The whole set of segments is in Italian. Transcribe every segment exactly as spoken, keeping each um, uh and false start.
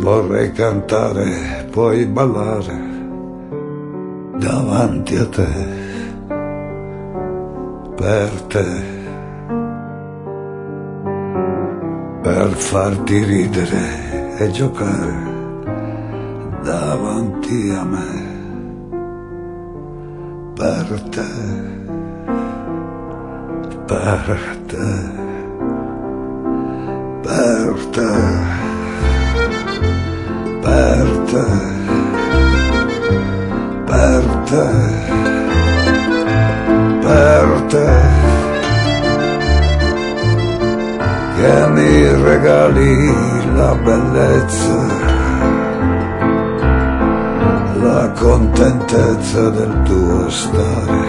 Vorrei cantare, puoi ballare davanti a te, per te, per farti ridere e giocare davanti a me, per te, per te, per te. Per te, per te, per te, che mi regali la bellezza, la contentezza del tuo stare,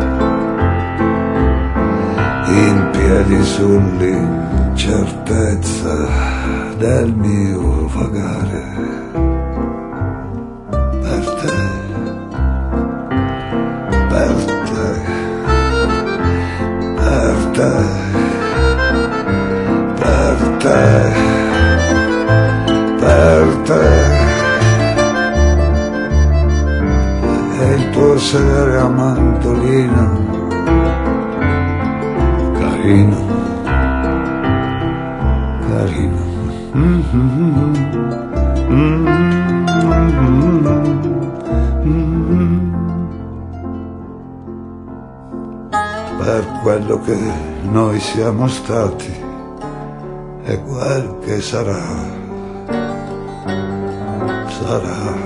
in piedi sull'incertezza del mio vagare. Per te, per te, e il tuo essere a mandolino, carino, carino. Mm-hmm. Mm-hmm. Mm-hmm. Per quello che noi siamo stati e quel che sarà, sarà,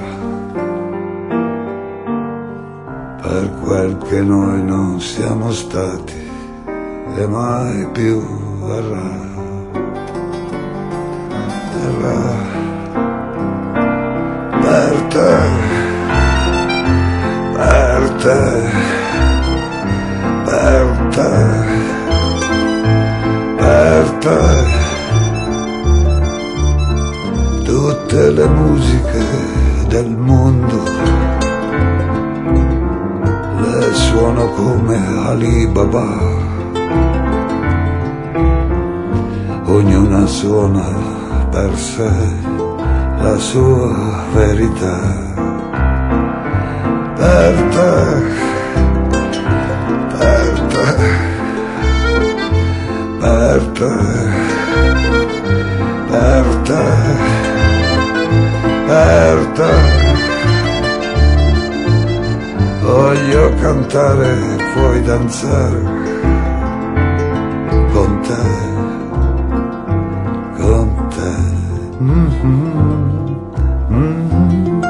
per quel che noi non siamo stati e mai più verrà, verrà, per te, per te, per te, per te. Tutte le musiche del mondo le suono come Ali Baba, ognuna suona per sé la sua verità, per te, per te, per te, per te. Per te voglio cantare, puoi danzare con te, con te. Mm-hmm. Mm-hmm.